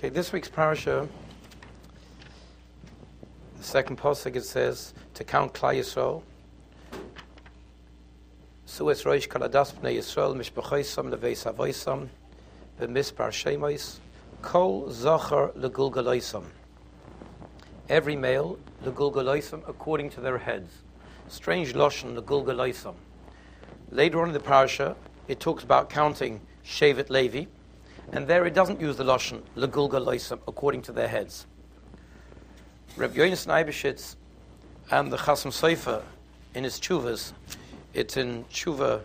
Okay, this week's parasha, the second pasuk, it says to count Klal Yisrael. Suez Roish Kaladas Bnei Yisrael Mishpachoisam Leveis Avoisam B'Mispar Shemois Kol Zachar Legulgaloisam. Every male Legulgaloisam according to their heads. Strange lashon Legulgaloisam. Later on in the parasha, it talks about counting Shevet Levi, and there it doesn't use the lashon Legulgaloisam according to their heads. Reb Yonasan Eibeshitz and the Chasam Sofer in his Tshuvas, it's in Tshuva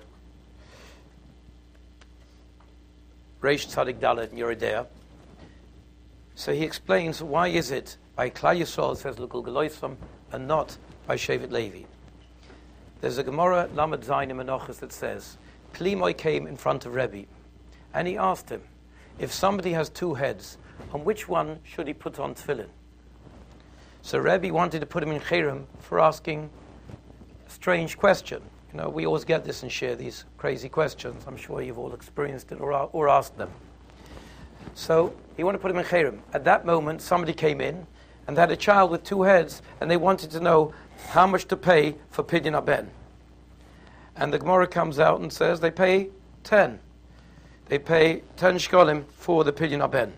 Reish Tzadik Dalet in Yeridea. So he explains why is it by Klal Yisrael it says Legulgaloisam and not by Shevet Levi. There's a Gemara Lamed Zayin in Menachos that says Klimoy came in front of Rebbe and he asked him, if somebody has two heads, on which one should he put on tefillin? So Rebbe wanted to put him in Cherem for asking a strange question. You know, we always get this and share these crazy questions. I'm sure you've all experienced it or asked them. So he wanted to put him in Cherem. At that moment, somebody came in and had a child with two heads, and they wanted to know how much to pay for Pidyon Haben. And the Gemara comes out and says they pay 10. They pay 10 shkolim for the Pidyon Haben.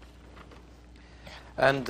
And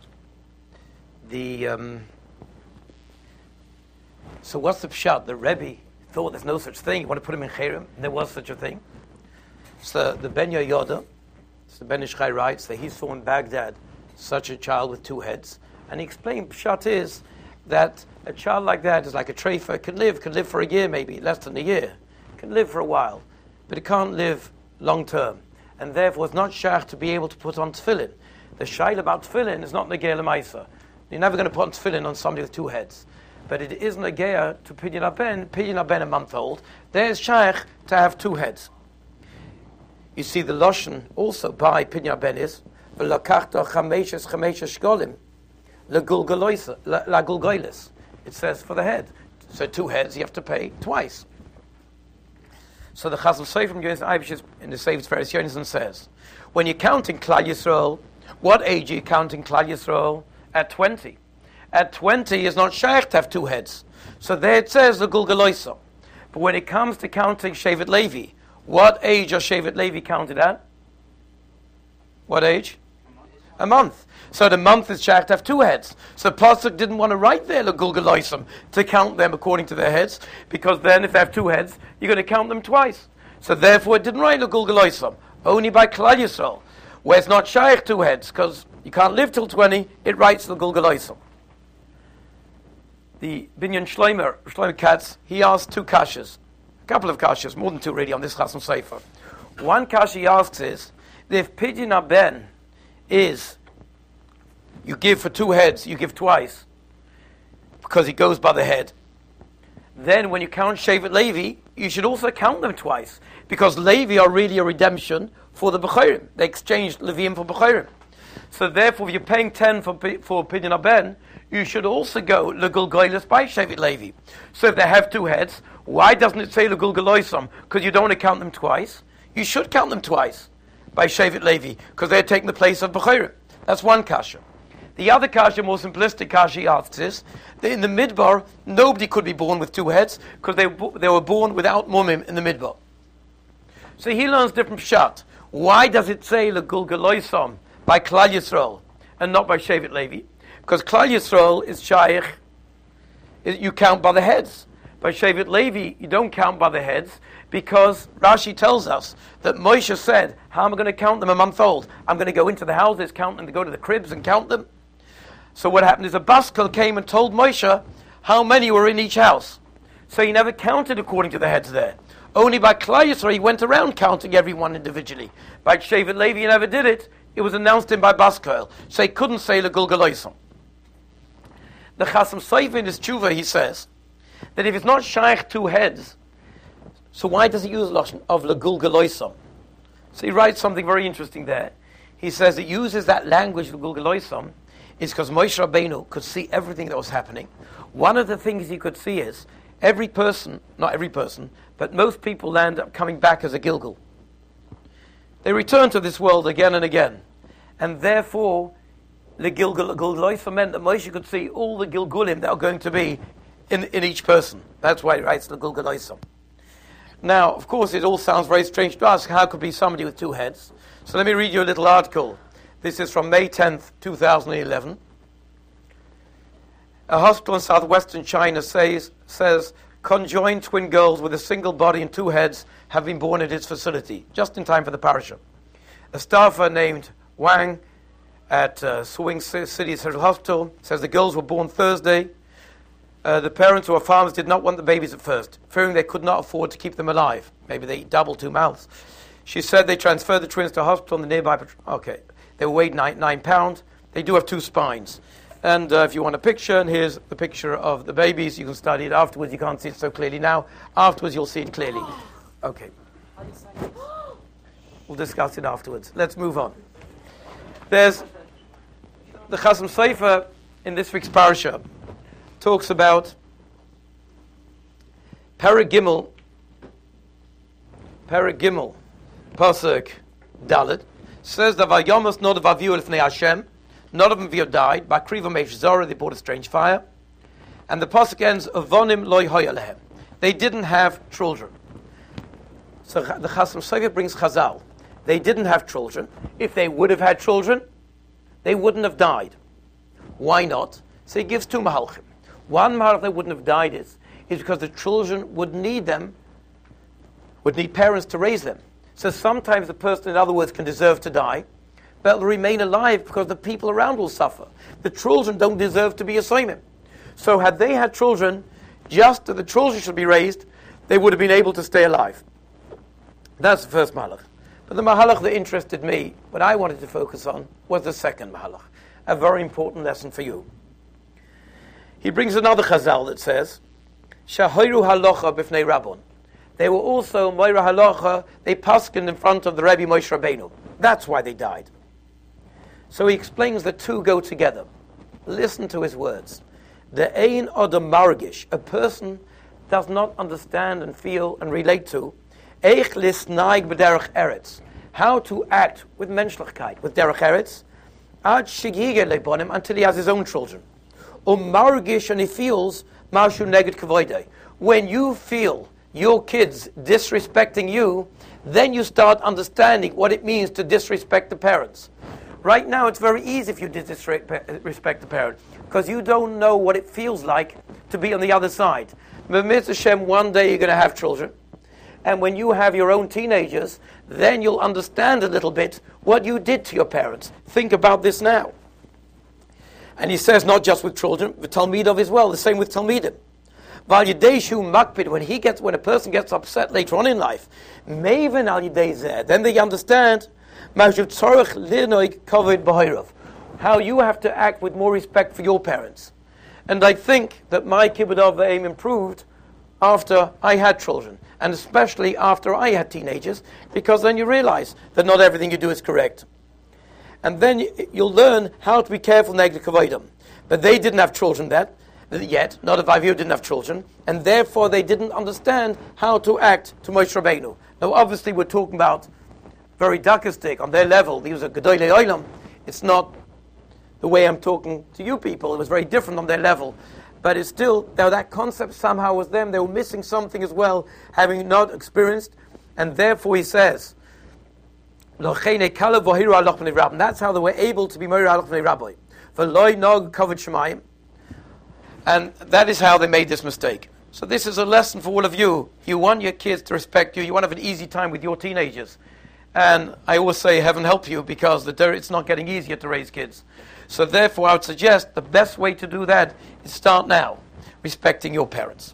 so what's the pshat? The Rebbe thought there's no such thing. You want to put him in Cherem? There was such a thing. So the Ben Yehoyada, so the Ben Ish Chai writes that he saw in Baghdad such a child with two heads. And he explained, pshat is that a child like that is like a treifa, can live for a year maybe, less than a year. Can live for a while, but it can't live long term. And therefore it's not shach to be able to put on tefillin. The shaila about tefillin is not negei l'maisa. You're never going to put on tefillin on somebody with two heads. But it is negei to Pidyon Haben a month old. There's shaykh to have two heads. You see the lashon also by Pidyon Haben is v'lakachta chameshes shkolim legulgolis. It says for the head. So two heads you have to pay twice. So the Chasam Sofer from Yonasan Eibeshitz in the Sefer Tiferes Yonasan says, when you're counting Klal Yisrael, what age are you counting Klal Yisrael? At 20. At 20 is not shaykh to have two heads. So there it says the Legulgaloisam. But when it comes to counting Shevet Levi, what age are Shevet Levi counted at? What age? A month. So the month is shaykh to have two heads. So Pasuk didn't want to write there Legulgaloisam to count them according to their heads, because then if they have two heads, you're going to count them twice. So therefore it didn't write Legulgaloisam. Only by Klal Yisrael, where it's not shaykh two heads, because you can't live till 20, it writes Legulgaloisam. The Binyan Shlomo Katz, he asked two kashas, a couple of kashas, more than two really, on this Chasam Sofer. One kasha he asks is, if Pidyon Haben is, you give for two heads, you give twice, because he goes by the head, then when you count Shevet Levi, you should also count them twice, because Levi are really a redemption for the Bechorim. They exchanged Leviim for Bechorim. So therefore, if you're paying 10 for Pidyon Haben, you should also go Legulgolis by Shevet Levi. So if they have two heads, why doesn't it say Legulgaloisam? Because you don't want to count them twice. You should count them twice by Shevet Levi, because they're taking the place of Bechorim. That's one kasha. The other kasha, more simplistic kasha he asks is, that in the Midbar, nobody could be born with two heads, because they were born without mumim in the Midbar. So he learns different pshat. Why does it say Legulgaloisam by Klal Yisrael and not by Shevet Levi? Because Klal Yisrael is shaykh, you count by the heads. By Shevet Levi, you don't count by the heads, because Rashi tells us that Moshe said, how am I going to count them a month old? I'm going to go into the houses, count them, to go to the cribs and count them. So what happened is a Baskel came and told Moshe how many were in each house. So he never counted according to the heads there. Only by Klal Yisrael he went around counting everyone individually. By Shevet Levi he never did it. It was announced in by Baskel. So he couldn't say Legulgaloisam. The Chasam Sofer in his Tshuva, he says that if it's not shaykh two heads, so why does he use lashon of Legulgaloisam? So he writes something very interesting there. He says it uses that language Legulgaloisam is because Moshe Rabbeinu could see everything that was happening. One of the things he could see is every person, not every person, but most people end up coming back as a Gilgal. They return to this world again and again. And therefore, the Gilguloisa meant that Moshe could see all the Gilgulim that are going to be in each person. That's why he writes the Gilguloisa. Now, of course, it all sounds very strange to us. How could be somebody with two heads? So let me read you a little article. This is from May 10th, 2011. A hospital in southwestern China says conjoined twin girls with a single body and two heads have been born at its facility, just in time for the parasha. A staffer named Wang at Swing City Central Hospital says the girls were born Thursday. The parents who are farmers did not want the babies at first, fearing they could not afford to keep them alive. Maybe they eat double two mouths. She said they transferred the twins to a hospital in the nearby... Okay, they weighed 9 pounds. They do have two spines. And if you want a picture, and here's the picture of the babies. You can study it afterwards. You can't see it so clearly now. Afterwards, you'll see it clearly. Okay. We'll discuss it afterwards. Let's move on. There's the Chasam Sofer in this week's parasha talks about Paragimel, Pasuk Dalet, says that Vayomas not of Aviu Lifnei Hashem, not of them died, by Kriva Meish Zora, they brought a strange fire. And the Pasuk ends, Avonim loy hoyalehem. They didn't have children. So the Chasam Sofer brings Chazal. They didn't have children. If they would have had children, they wouldn't have died. Why not? So he gives two mahalchim. One mahalch they wouldn't have died is because the children would need parents to raise them. So sometimes the person, in other words, can deserve to die, but will remain alive because the people around will suffer. The children don't deserve to be a soimim. So had they had children, just that the children should be raised, they would have been able to stay alive. That's the first mahalach. But the mahalach that interested me, what I wanted to focus on, was the second mahalach. A very important lesson for you. He brings another chazal that says, Shahoiru halacha b'fnei Rabbon. They were also, Moira halacha, they paskined in front of the Rebbe Moshe Rabbeinu. That's why they died. So he explains the two go together. Listen to his words. The ein odam margish, a person does not understand and feel and relate to, eich lisnaig b'derech eretz, how to act with menschlichkeit, with derech eretz, ad shigige lebonim, until he has his own children. Margish, and he feels marshu neged kavoide. When you feel your kids disrespecting you, then you start understanding what it means to disrespect the parents. Right now, it's very easy if you disrespect the parent, because you don't know what it feels like to be on the other side. B'mitzvah Hashem, one day you're going to have children, and when you have your own teenagers, then you'll understand a little bit what you did to your parents. Think about this now. And he says not just with children, with Talmidov as well, the same with Talmidim. When a person gets upset later on in life, then they understand how you have to act with more respect for your parents. And I think that my kibbud av v'eim improved after I had children, and especially after I had teenagers, because then you realize that not everything you do is correct. And then you'll learn how to be careful neged kavodim. But they didn't have children yet, not if Avihu didn't have children, and therefore they didn't understand how to act to Moshe Rabbeinu. Now obviously we're talking about very dakistic, on their level. These are Gedolei Olam. It's not the way I'm talking to you people. It was very different on their level. But it's still, that concept somehow was them. They were missing something as well, having not experienced. And therefore he says, that's how they were able to be Moira Halach B'nei Rabbi. And that is how they made this mistake. So this is a lesson for all of you. You want your kids to respect you. You want to have an easy time with your teenagers. And I always say, heaven help you, because it's not getting easier to raise kids. So therefore, I would suggest the best way to do that is start now, respecting your parents.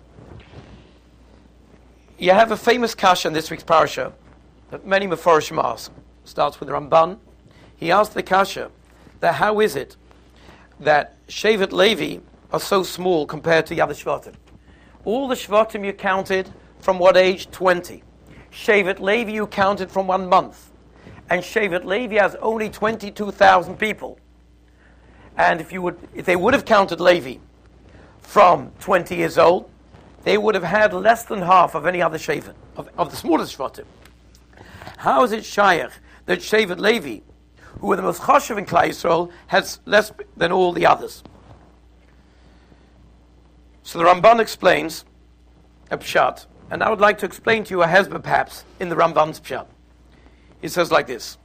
You have a famous kasha in this week's parasha that many Mefarshim ask. Starts with Ramban. He asked the kasha that how is it that Shevet Levi are so small compared to the other Shvatim? All the Shvatim you counted from what age? 20. Shevet Levi you counted from 1 month. And Shevet Levi has only 22,000 people. And if they would have counted Levi from 20 years old, they would have had less than half of any other Shevet, of the smallest Shvatim. How is it Shayach that Shevet Levi, who were the most chashuv in Klal Yisrael, has less than all the others. So the Ramban explains a pshat, and I would like to explain to you a hezbollah perhaps in the Ramban's pshat. He says like this.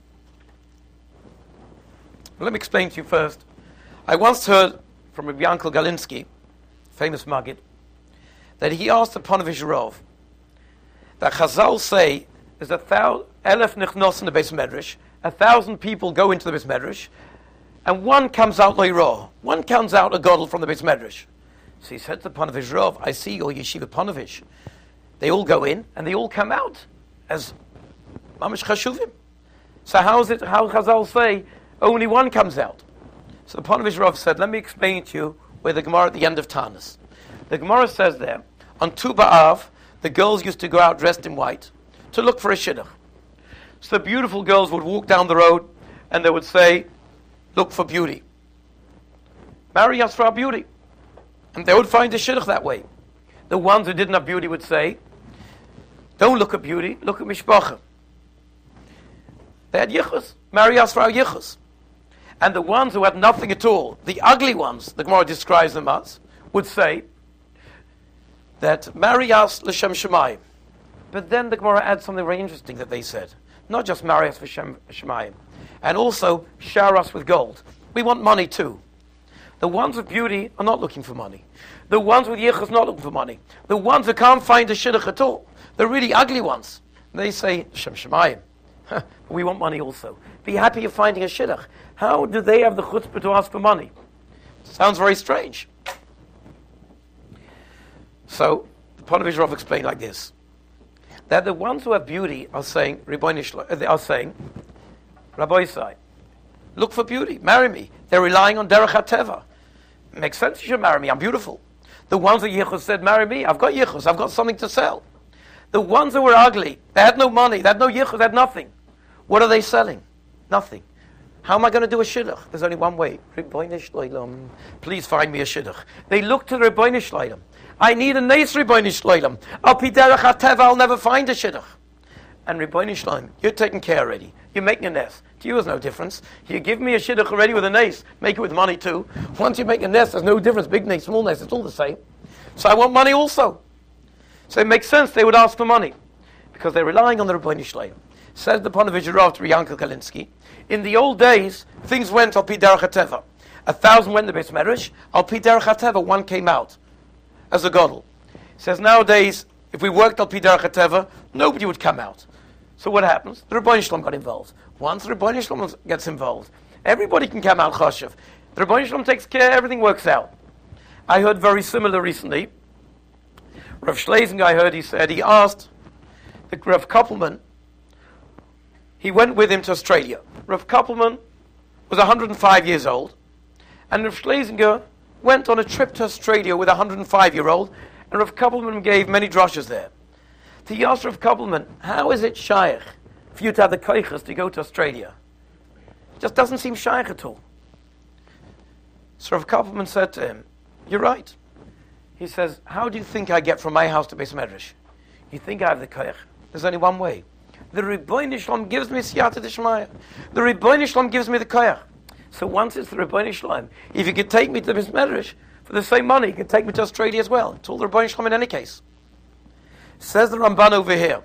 Let me explain to you first. I once heard from Rabbi Yankel Galinsky, famous Maggid, that he asked the Ponevezh Rov that Chazal say there's 1,000 nichnos in the Beis Medrash, 1,000 people go into the Beis Medrash, and one comes out lo'irah, one comes out a godel from the Beis Medrash. So he said to the Ponevezh Rov, I see your yeshiva Ponevezh. They all go in and they all come out as mamash chashuvim. So how Chazal say only one comes out? So the Ponevezh Rov said, let me explain to you where the Gemara at the end of Tanis. The Gemara says there, on Tu B'Av, the girls used to go out dressed in white to look for a shidduch. So the beautiful girls would walk down the road and they would say, look for beauty. Marry us for our beauty. And they would find a shidduch that way. The ones who didn't have beauty would say, don't look at beauty, look at mishpacha. They had yichus, marry us for our yichus. And the ones who had nothing at all, the ugly ones, the Gemara describes them as, would say that marry us l'shem shemayim. But then the Gemara adds something very interesting that they said. Not just marry us for Shem Shemayim, and also shower us with gold. We want money too. The ones with beauty are not looking for money. The ones with yichus not looking for money. The ones who can't find a shidduch at all, the really ugly ones, they say Shem Shemayim. We want money also. Be happy you're finding a shidduch. How do they have the chutzpah to ask for money? Sounds very strange. So the Ponevezh Rov explained like this: that the ones who have beauty are saying, they are saying, Rabbi Isai, look for beauty, marry me. They're relying on derech hateva. Makes sense, you should marry me, I'm beautiful. The ones with yichus said, marry me, I've got yichus, I've got something to sell. The ones who were ugly, they had no money, they had no yichus, they had nothing. What are they selling? Nothing. How am I going to do a shidduch? There's only one way. Ribbono Shel Olam, please find me a shidduch. They look to the Ribbono Shel Olam. I need a neis Ribbono Shel Olam. Al pi derech hateva, I'll never find a shidduch. And Ribbono Shel Olam, you're taken care already. You're making a nest. To you, there's no difference. You give me a shidduch already with a nes, make it with money too. Once you make a nest, there's no difference. Big nest, small nest, it's all the same. So I want money also. So it makes sense they would ask for money because they're relying on the Ribbono Shel Olam. Says the Ponevezh Rov to Yankel Galinsky, in the old days, things went al pi derech hateva. 1,000 went to the Beis Medrash, al pi derech hateva, one came out as a godel. He says nowadays, if we worked al pi derech hateva, nobody would come out. So what happens? The Ribbono Shel Olam got involved. Once the Ribbono Shel Olam gets involved, everybody can come out chashuv. The Ribbono Shel Olam takes care, everything works out. I heard very similar recently. Rav Schlesinger, I heard, he asked the Rav Koppelman, he went with him to Australia. Rav Koppelman was 105 years old, and Rav Schlesinger went on a trip to Australia with a 105-year-old, and Rav Koppelman gave many drashas there. He asked Rav Koppelman, how is it shaykh for you to have the koiches to go to Australia? It just doesn't seem shaykh at all. So Rav Koppelman said to him, you're right. He says, how do you think I get from my house to Beis Medrash? You think I have the koich? There's only one way. The Ribbono Shel Olam gives me siyata d'shmaya. The Ribbono Shel Olam gives me the koyach. So once it's the Ribbono Shel Olam, if you could take me to the Beis Medrash for the same money, you could take me to Australia as well. It's all the Ribbono Shel Olam in any case. Says the Ramban over here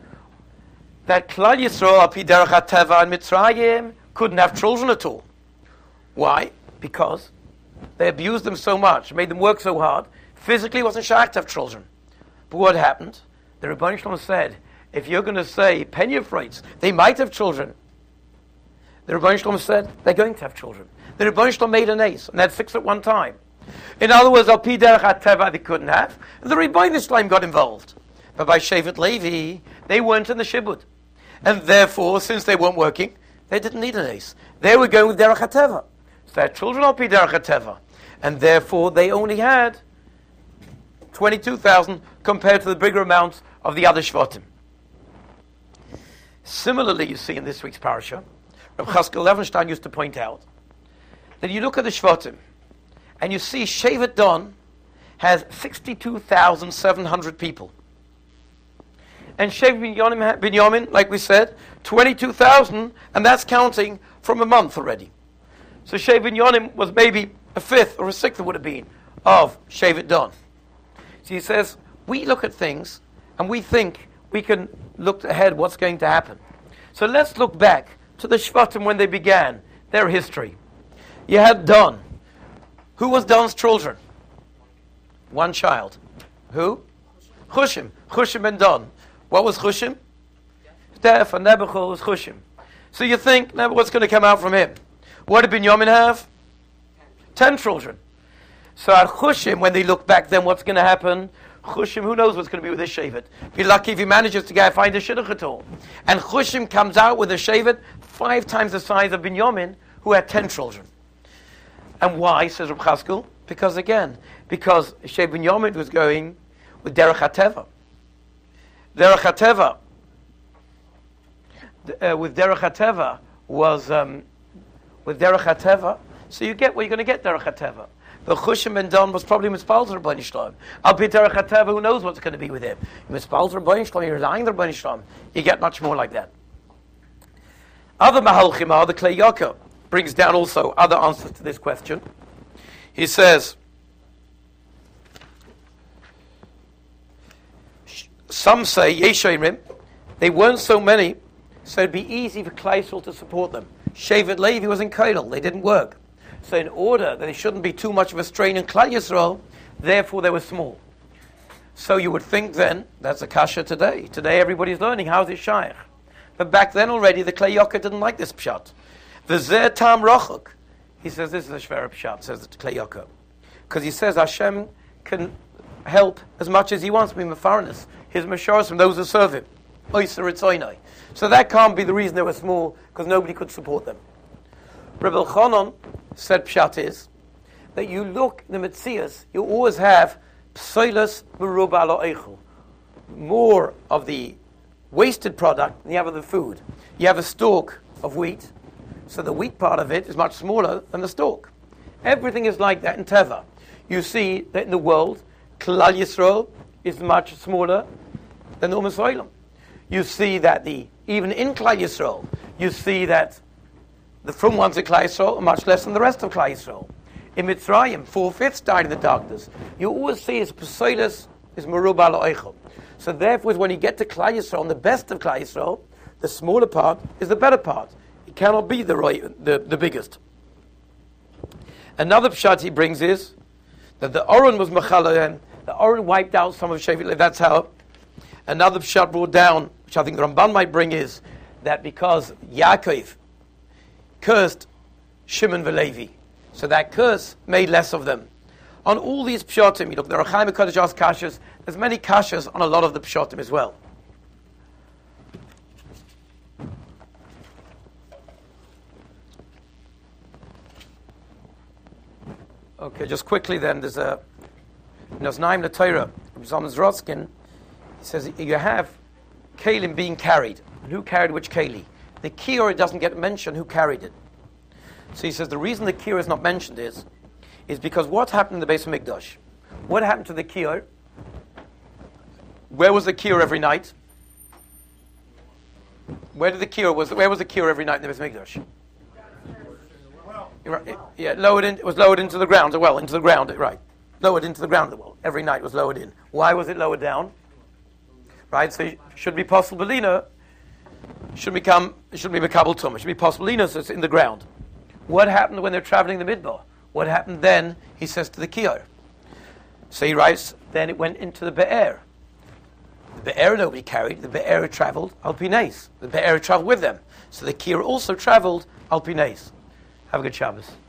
that Klal Yisrael al pi derech hateva and Mitzrayim couldn't have children at all. Why? Because they abused them so much, made them work so hard. Physically, it wasn't shaykh to have children. But what happened? The Ribbono Shel Olam said, if you're going to say Penyafrites, they might have children. The Ribbono Shel Olam said they're going to have children. The Ribbono Shel Olam made an ace, and they had 6 at one time. In other words, al pi derech hateva they couldn't have. And the Ribbono Shel Olam got involved. But by Shevet Levi, they weren't in the Shibud. And therefore, since they weren't working, they didn't need an ace. They were going with derech hateva. So they had children al pi derech hateva. And therefore, they only had 22,000 compared to the bigger amounts of the other Shvatim. Similarly, you see in this week's parasha, Rav Chaskel Levenstein used to point out that you look at the Shvatim and you see Shevet Dan has 62,700 people. And Shevet Binyamin, like we said, 22,000, and that's counting from a month already. So Shevet Yonim was maybe a fifth or a sixth, it would have been, of Shevet Don. So he says, we look at things and we think we can look ahead what's going to happen. So let's look back to the Shvatim when they began their history. You had Don. Who was Don's children? One child. Who? Chushim. Chushim and Don. What was Chushim? Deaf, and Nebuchadnezzar was Chushim. So you think, what's going to come out from him? What did Binyamin have? 10 children. So at Chushim, when they look back, then what's going to happen? Chushim, who knows what's going to be with this Shevet? Be lucky if he manages to find a Shidduch at all. And Chushim comes out with a Shevet 5 times the size of Binyamin, who had 10 children. And why, says Reb Chaskel? Because Shevet Binyamin was going with Derech HaTeva. Derech HaTeva with Derech HaTeva was with Derech HaTeva. So you get where you're going to get Derech HaTeva. But Chushim ben Don was probably Mispal to Rabbeinu Shalom. Al Pi Derech HaTeva, who knows what's going to be with him? Mispal to Rabbeinu Shalom, you're relying on Rabbeinu Shalom. You get much more like that. Other Mahalchim are the Klei Yaakov brings down also other answers to this question. He says, some say, Yeshayrim, they weren't so many, so it'd be easy for Klai Yisrael to support them. Shevet Levi was in Kodel, they didn't work. So in order that there shouldn't be too much of a strain in Klal Yisrael, therefore they were small. So you would think then, that's a kasha today. Today everybody's learning, how's it shaykh? But back then already, the Klei Yaakov didn't like this pshat. The Zer Tam Rochuk, he says this is a shver pshat, says the Klei Yaakov. Because he says Hashem can help as much as he wants, be mefarnes, his masharos from those who serve him. So that can't be the reason they were small, because nobody could support them. Reb Elchanan said pshat is that you look in the Metzias, you always have psoilas meruba lo eichel, more of the wasted product than you have of the food. You have a stalk of wheat, so the wheat part of it is much smaller than the stalk. Everything is like that in Teva. You see that in the world, Klal Yisrael is much smaller than the Umm Yisraelim. You see that even in Klal Yisrael, you see that the from ones of Klal Yisrael are much less than the rest of Klal Yisrael. In Mitzrayim, 4/5 died in the darkness. You always see his Pesailas is Meruba lo Eichel. So therefore, when you get to Klal Yisrael, and the best of Klal Yisrael, the smaller part is the better part. It cannot be the biggest. Another pshat he brings is that the Oren was Mechalahem. The Oren wiped out some of Shevet Levi. That's how. Another pshat brought down, which I think the Ramban might bring, is that because Yaakov cursed Shimon v'Levi, so that curse made less of them. On all these pshatim, you look, there are Chaim HaKadosh asks kashas. There's many kashas on a lot of the pshatim as well. Okay, just quickly then, there's a Naznaim L'Torah, Zalman Zrotskin, he says you have Kalim being carried. And who carried which Kali? The Kior doesn't get mentioned who carried it. So he says the reason the Kior is not mentioned is because what happened in the base of Mikdash? What happened to the Kior? Where was the Kior every night? Where was the Kior every night in the base of Mikdash? Yeah, it was lowered into the ground, into the ground, right. Lowered into the ground of the well. Every night was lowered in. Why was it lowered down? Right, so it should be possible Lina, it shouldn't be Makabal Tum, it should be possible Lina, so it's in the ground. What happened when they're traveling the Midbar? What happened then, he says to the Kior. So he writes, then it went into the Be'er. The Be'er nobody carried, the Be'er traveled Al Pinais. The Be'er traveled with them. So the Kior also traveled Al Pinais. Have a good Shabbos.